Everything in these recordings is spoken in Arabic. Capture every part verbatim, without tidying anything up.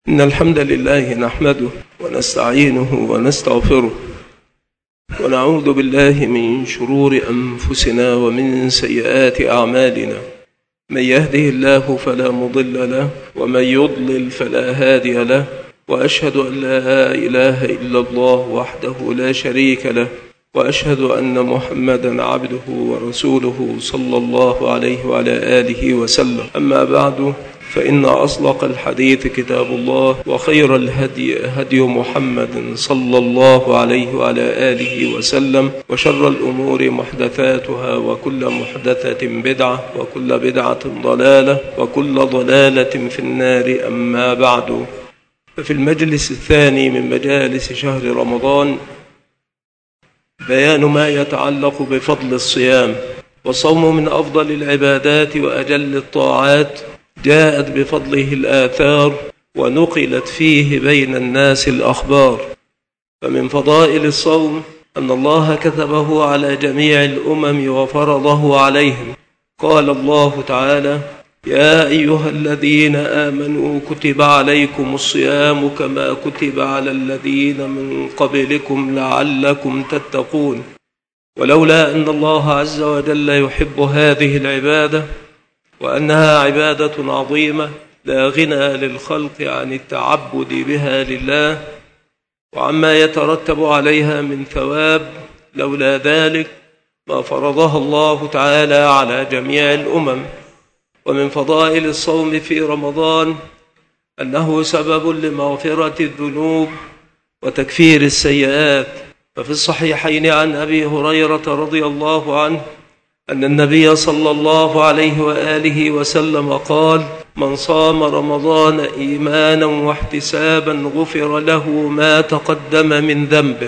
إن الحمد لله نحمده ونستعينه ونستغفره ونعوذ بالله من شرور أنفسنا ومن سيئات أعمالنا. من يهده الله فلا مضل له ومن يضلل فلا هادي له، وأشهد أن لا إله إلا الله وحده لا شريك له، وأشهد أن محمدا عبده ورسوله صلى الله عليه وعلى آله وسلم. أما بعد، فإن أصدق الحديث كتاب الله، وخير الهدي هدي محمد صلى الله عليه وعلى آله وسلم، وشر الأمور محدثاتها، وكل محدثة بدعة، وكل بدعة ضلالة، وكل ضلالة في النار. أما بعد، ففي المجلس الثاني من مجالس شهر رمضان بيان ما يتعلق بفضل الصيام. والصوم من أفضل العبادات وأجل الطاعات، جاءت بفضله الآثار ونقلت فيه بين الناس الأخبار. فمن فضائل الصوم أن الله كتبه على جميع الأمم وفرضه عليهم. قال الله تعالى: يا أيها الذين آمنوا كتب عليكم الصيام كما كتب على الذين من قبلكم لعلكم تتقون. ولولا أن الله عز وجل يحب هذه العبادة وأنها عبادة عظيمة لا غنى للخلق عن التعبد بها لله وعما يترتب عليها من ثواب، لولا ذلك ما فرضها الله تعالى على جميع الأمم. ومن فضائل الصوم في رمضان أنه سبب لمغفرة الذنوب وتكفير السيئات. ففي الصحيحين عن أبي هريرة رضي الله عنه أن النبي صلى الله عليه وآله وسلم قال: من صام رمضان إيمانا واحتسابا غفر له ما تقدم من ذنبه،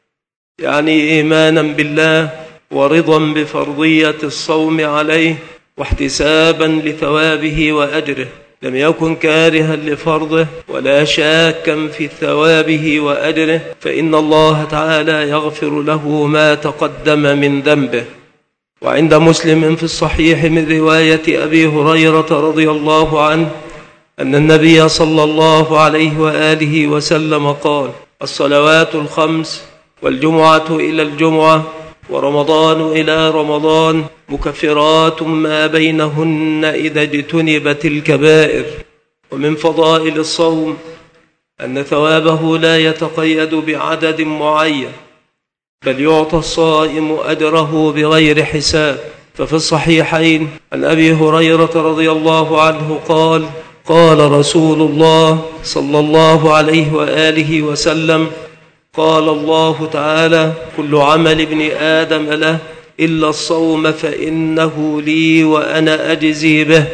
يعني إيمانا بالله ورضا بفرضية الصوم عليه واحتسابا لثوابه وأجره، لم يكن كارها لفرضه ولا شاكا في ثوابه وأجره، فإن الله تعالى يغفر له ما تقدم من ذنبه. وعند مسلم في الصحيح من رواية أبي هريرة رضي الله عنه أن النبي صلى الله عليه وآله وسلم قال: الصلوات الخمس والجمعة إلى الجمعة ورمضان إلى رمضان مكفرات ما بينهن إذا اجتنبت الكبائر. ومن فضائل الصوم أن ثوابه لا يتقيد بعدد معين، بل يعطى الصائم أجره بغير حساب. ففي الصحيحين عن أبي هريرة رضي الله عنه قال: قال رسول الله صلى الله عليه وآله وسلم: قال الله تعالى: كل عمل ابن آدم له إلا الصوم فإنه لي وأنا أجزي به.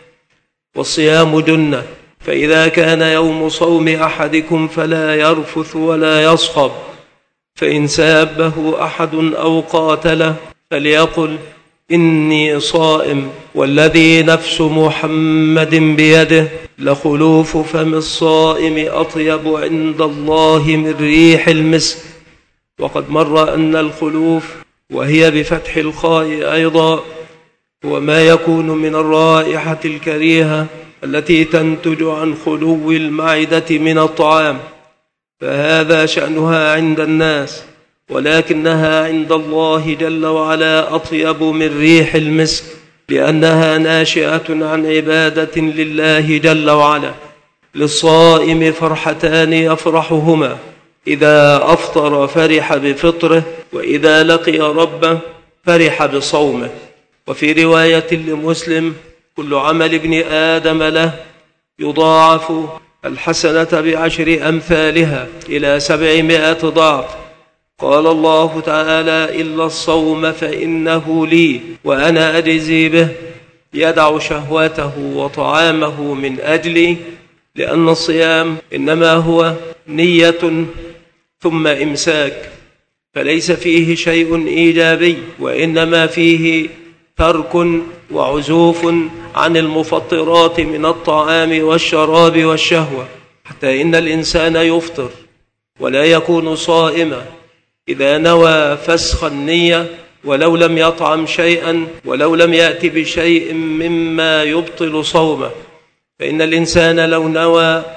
والصيام جنة، فإذا كان يوم صوم أحدكم فلا يرفث ولا يصخب، فإن سابه أحد أو قاتله فليقل: إني صائم، والذي نفس محمد بيده لخلوف فم الصائم أطيب عند الله من ريح المسك. وقد مر أن الخلوف، وهي بفتح الخاء أيضا، هو ما يكون من الرائحة الكريهة التي تنتج عن خلو المعدة من الطعام، فهذا شأنها عند الناس، ولكنها عند الله جل وعلا أطيب من ريح المسك، لأنها ناشئة عن عبادة لله جل وعلا. للصائم فرحتان يفرحهما: إذا أفطر فرح بفطره، وإذا لقي ربه فرح بصومه. وفي رواية لمسلم: كل عمل ابن آدم له يضاعف الحسنة بعشر أمثالها إلى سبعمائة ضعف. قال الله تعالى: إلا الصوم فإنه لي وأنا أجزي به، يدع شهوته وطعامه من أجلي، لأن الصيام إنما هو نية ثم إمساك، فليس فيه شيء إيجابي، وإنما فيه ترك وعزوف عن المفطرات من الطعام والشراب والشهوة، حتى إن الإنسان يفطر ولا يكون صائما إذا نوى فسخ النية، ولو لم يطعم شيئا ولو لم يأتي بشيء مما يبطل صومه. فإن الإنسان لو نوى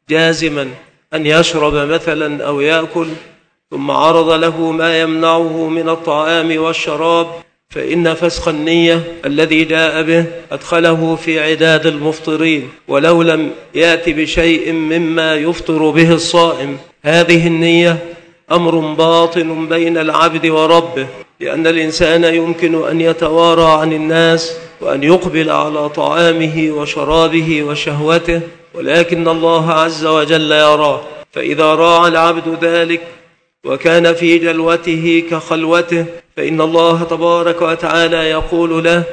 جازما أن يشرب مثلا أو يأكل، ثم عرض له ما يمنعه من الطعام والشراب، فإن فسخ النية الذي جاء به أدخله في عداد المفطرين ولو لم يأتي بشيء مما يفطر به الصائم. هذه النية أمر باطن بين العبد وربه، لأن الإنسان يمكن أن يتوارى عن الناس وأن يقبل على طعامه وشرابه وشهوته، ولكن الله عز وجل يراه. فإذا راعى العبد ذلك وكان في جلوته كخلوته، فإن الله تبارك وتعالى يقول له: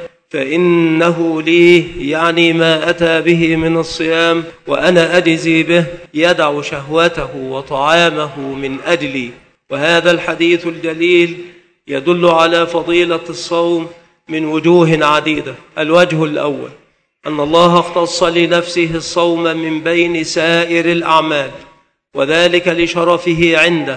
فإنه لي، يعني ما أتى به من الصيام، وأنا أجزي به، يدع شهوته وطعامه من أجلي. وهذا الحديث الجليل يدل على فضيلة الصوم من وجوه عديدة. الوجه الأول أن الله اختص لنفسه الصوم من بين سائر الأعمال، وذلك لشرفه عنده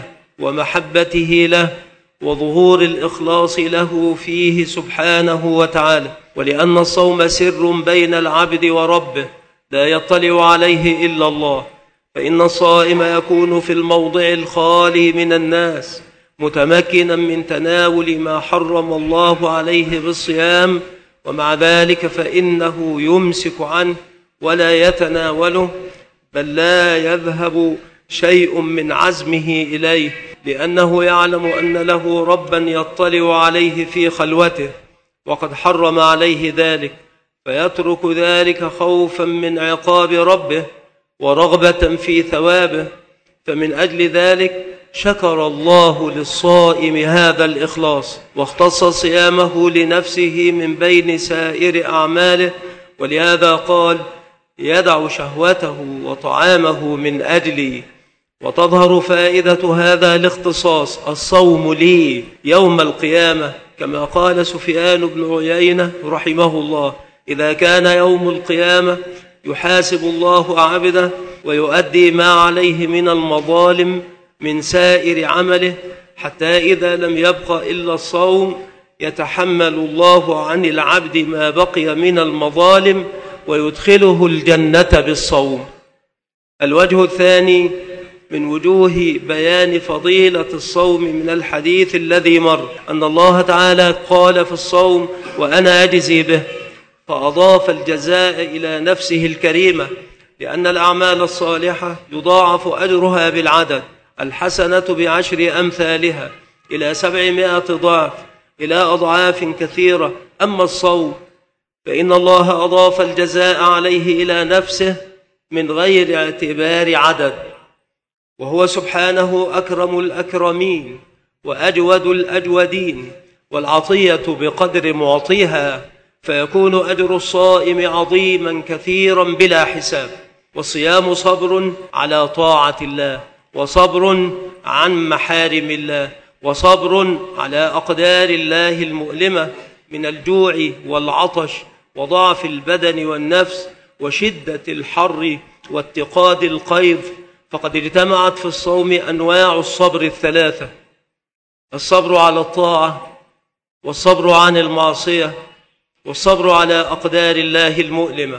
ومحبته له وظهور الإخلاص له فيه سبحانه وتعالى، ولأن الصوم سر بين العبد وربه لا يطلع عليه إلا الله. فإن الصائم يكون في الموضع الخالي من الناس متمكنا من تناول ما حرم الله عليه بالصيام، ومع ذلك فإنه يمسك عنه ولا يتناوله، بل لا يذهب شيء من عزمه إليه، لأنه يعلم أن له ربا يطلع عليه في خلوته وقد حرم عليه ذلك، فيترك ذلك خوفا من عقاب ربه ورغبة في ثوابه. فمن أجل ذلك شكر الله للصائم هذا الإخلاص، واختص صيامه لنفسه من بين سائر أعماله، ولهذا قال: يدع شهوته وطعامه من أجلي. وتظهر فائدة هذا الاختصاص: الصوم لي يوم القيامة، كما قال سفيان بن عيينة رحمه الله: إذا كان يوم القيامة يحاسب الله عبده ويؤدي ما عليه من المظالم من سائر عمله، حتى إذا لم يبق إلا الصوم يتحمل الله عن العبد ما بقي من المظالم ويدخله الجنة بالصوم. الوجه الثاني من وجوه بيان فضيلة الصوم من الحديث الذي مر أن الله تعالى قال في الصوم: وأنا أجزي به، فأضاف الجزاء إلى نفسه الكريمة، لأن الأعمال الصالحة يضاعف أجرها بالعدد، الحسنة بعشر أمثالها إلى سبعمائة ضعف، إلى أضعاف كثيرة. أما الصوم فإن الله أضاف الجزاء عليه إلى نفسه من غير اعتبار عدد، وهو سبحانه أكرم الأكرمين وأجود الأجودين، والعطية بقدر معطيها، فيكون أجر الصائم عظيما كثيرا بلا حساب. والصيام صبر على طاعة الله، وصبر عن محارم الله، وصبر على أقدار الله المؤلمة من الجوع والعطش وضعف البدن والنفس وشدة الحر واتقاد القيظ. فقد اجتمعت في الصوم أنواع الصبر الثلاثة: الصبر على الطاعة، والصبر عن المعصية، والصبر على أقدار الله المؤلمة.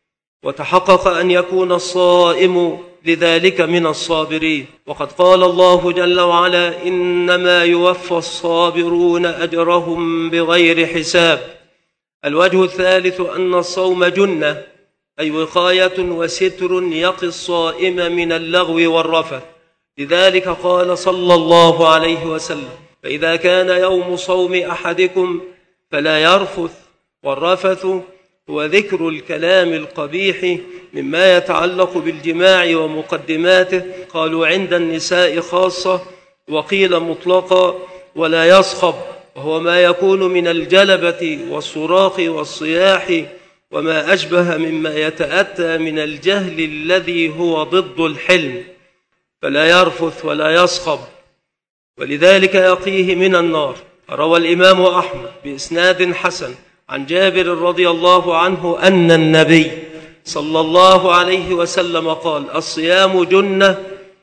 وتحقق أن يكون الصائم لذلك من الصابرين، وقد قال الله جل وعلا: إنما يوفى الصابرون أجرهم بغير حساب. الوجه الثالث أن الصوم جنة، أي وقاية وستر يقي الصائم من اللغو والرفث. لذلك قال صلى الله عليه وسلم: فإذا كان يوم صوم أحدكم فلا يرفث. والرفث هو ذكر الكلام القبيح مما يتعلق بالجماع ومقدماته، قالوا عند النساء خاصة، وقيل مطلقا. ولا يصخب، وهو ما يكون من الجلبة والصراخ والصياح وما أشبه مما يتأتى من الجهل الذي هو ضد الحلم. فلا يرفث ولا يصخب، ولذلك يقيه من النار. روى الإمام أحمد بإسناد حسن عن جابر رضي الله عنه أن النبي صلى الله عليه وسلم قال: الصيام جنة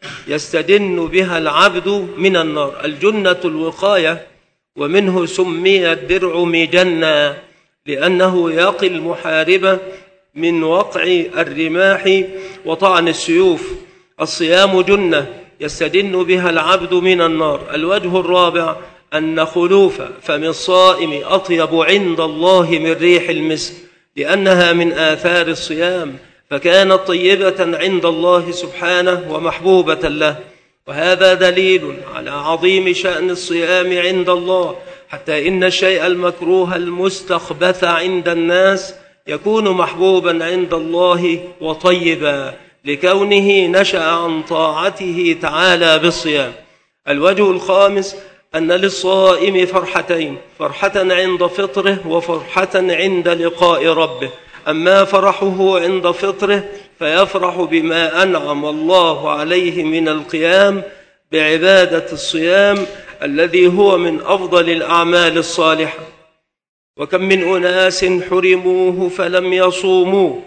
يستجن بها العبد من النار. الجنة الوقاية، ومنه سمي الدرع مجنة، لأنه يقي المحارب من وقع الرماح وطعن السيوف. الصيام جنة يستجن بها العبد من النار. الوجه الرابع أن خلوف فم الصائم أطيب عند الله من ريح المسك، لأنها من آثار الصيام، فكانت طيبة عند الله سبحانه ومحبوبة له. وهذا دليل على عظيم شأن الصيام عند الله، حتى إن الشيء المكروه المستخبث عند الناس يكون محبوبا عند الله وطيبا، لكونه نشأ عن طاعته تعالى بالصيام. الوجه الخامس أن للصائم فرحتين، فرحة عند فطره وفرحة عند لقاء ربه. أما فرحه عند فطره فيفرح بما أنعم الله عليه من القيام بعبادة الصيام الذي هو من أفضل الأعمال الصالحة. وكم من أناس حرموه فلم يصوموه.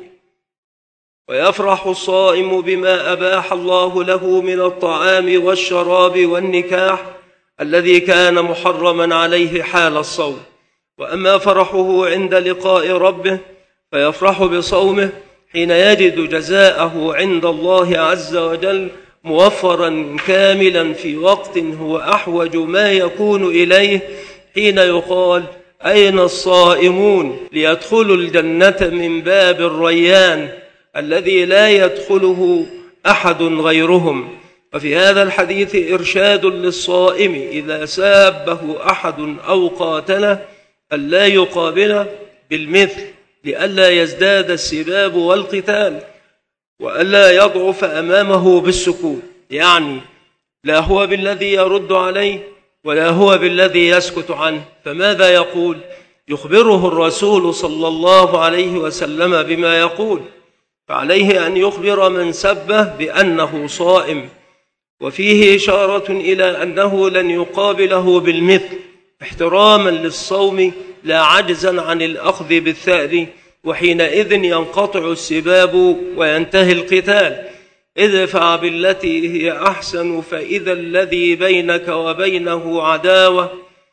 ويفرح الصائم بما أباح الله له من الطعام والشراب والنكاح الذي كان محرما عليه حال الصوم. وأما فرحه عند لقاء ربه فيفرح بصومه حين يجد جزاءه عند الله عز وجل موفرا كاملا في وقت هو أحوج ما يكون إليه، حين يقال أين الصائمون ليدخلوا الجنة من باب الريان الذي لا يدخله أحد غيرهم. وفي هذا الحديث إرشاد للصائم إذا سابه أحد أو قاتله ألا يقابله بالمثل، لئلا يزداد السباب والقتال، وألا يضعف أمامه بالسكوت، يعني لا هو بالذي يرد عليه ولا هو بالذي يسكت عنه. فماذا يقول؟ يخبره الرسول صلى الله عليه وسلم بما يقول، فعليه أن يخبر من سبه بأنه صائم. وفيه إشارة إلى أنه لن يقابله بالمثل احتراما للصوم لا عجزا عن الأخذ بالثأر، وحينئذ ينقطع السباب وينتهي القتال. ادفع بالتي هي أحسن فإذا الذي بينك وبينه عداوة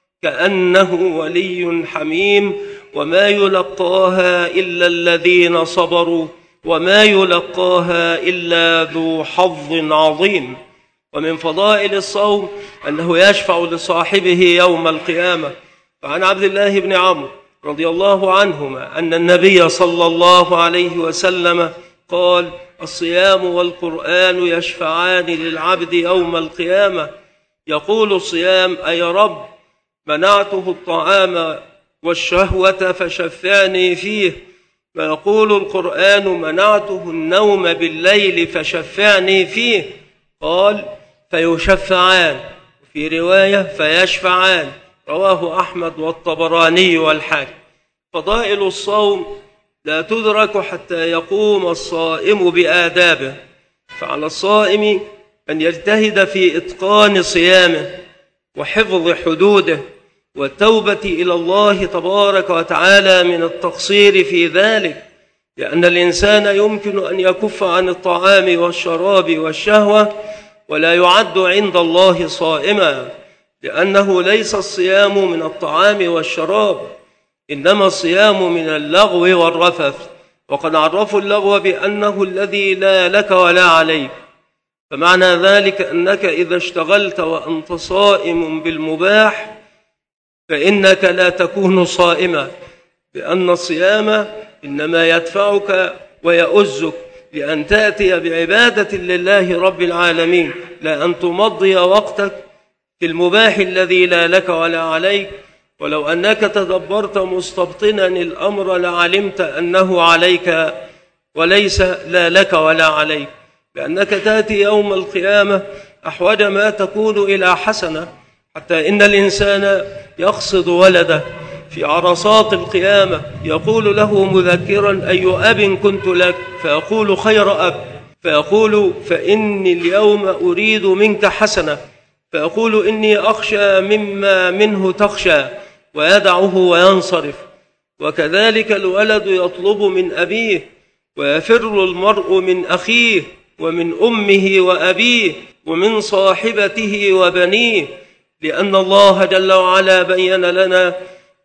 كأنه ولي حميم، وما يلقاها إلا الذين صبروا وما يلقاها إلا ذو حظ عظيم. ومن فضائل الصوم أنه يشفع لصاحبه يوم القيامة. فعن عبد الله بن عمرو رضي الله عنهما أن النبي صلى الله عليه وسلم قال: الصيام والقرآن يشفعان للعبد يوم القيامة. يقول الصيام: أي رب، منعته الطعام والشهوة فشفعني فيه. ويقول القرآن: منعته النوم بالليل فشفعني فيه. قال: فيشفعان، وفي رواية فيشفعان، رواه أحمد والطبراني والحاكم. فضائل الصوم لا تدرك حتى يقوم الصائم بآدابه، فعلى الصائم أن يجتهد في إتقان صيامه وحفظ حدوده والتوبة إلى الله تبارك وتعالى من التقصير في ذلك، لأن الإنسان يمكن أن يكف عن الطعام والشراب والشهوة ولا يعد عند الله صائما، لأنه ليس الصيام من الطعام والشراب، إنما الصيام من اللغو والرفث. وقد عرفوا اللغو بأنه الذي لا لك ولا عليك، فمعنى ذلك أنك إذا اشتغلت وأنت صائم بالمباح فإنك لا تكون صائما، لأن الصيام إنما يدفعك ويؤزك لأن تأتي بعبادة لله رب العالمين، لا أن تمضي وقتك في المباح الذي لا لك ولا عليك. ولو أنك تدبرت مستبطنا الأمر لعلمت أنه عليك وليس لا لك ولا عليك، لأنك تأتي يوم القيامة أحوج ما تكون إلى حسنة، حتى إن الإنسان يقصد ولده في عرصات القيامة يقول له مذكرا: أي أب كنت لك؟ فيقول: خير أب. فيقول: فإني اليوم أريد منك حسنة. فيقول: إني أخشى مما منه تخشى، ويدعه وينصرف. وكذلك الولد يطلب من أبيه، ويفر المرء من أخيه ومن أمه وأبيه ومن صاحبته وبنيه، لأن الله جل وعلا بين لنا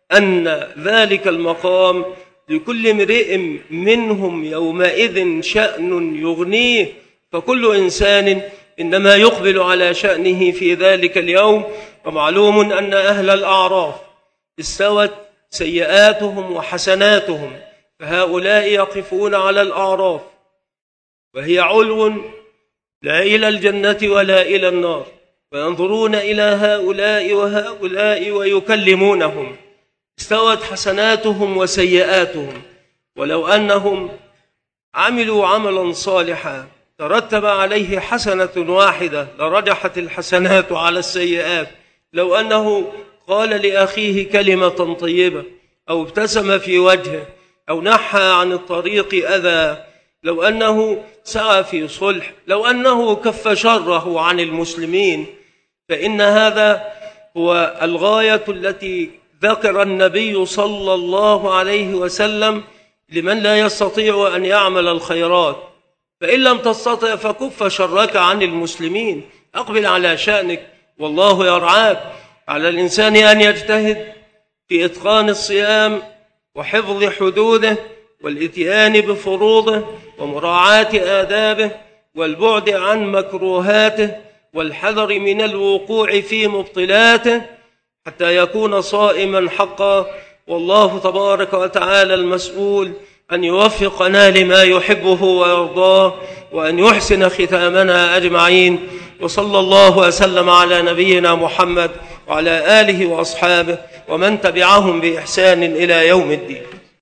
أن ذلك المقام لكل امرئ منهم يومئذ شأن يغنيه، فكل إنسان إنما يقبل على شأنه في ذلك اليوم. ومعلوم أن أهل الأعراف استوت سيئاتهم وحسناتهم، فهؤلاء يقفون على الأعراف وهي علو لا إلى الجنة ولا إلى النار، وينظرون إلى هؤلاء وهؤلاء ويكلمونهم. استوت حسناتهم وسيئاتهم، ولو أنهم عملوا عملا صالحا ترتب عليه حسنة واحدة لرجحت الحسنات على السيئات. لو أنه قال لأخيه كلمة طيبة أو ابتسم في وجهه أو نحى عن الطريق أذى، لو أنه سعى في صلح، لو أنه كف شره عن المسلمين، فإن هذا هو الغاية التي ذكر النبي صلى الله عليه وسلم لمن لا يستطيع أن يعمل الخيرات. فإن لم تستطع فكف شرك عن المسلمين، أقبل على شأنك والله يرعاك. على الإنسان أن يجتهد في إتقان الصيام وحفظ حدوده والإتيان بفروضه ومراعاة آدابه والبعد عن مكروهاته والحذر من الوقوع في مبطلاته حتى يكون صائما حقا. والله تبارك وتعالى المسؤول أن يوفقنا لما يحبه ويرضاه وأن يحسن ختامنا أجمعين. وصلى الله وسلم على نبينا محمد وعلى آله وأصحابه ومن تبعهم بإحسان إلى يوم الدين.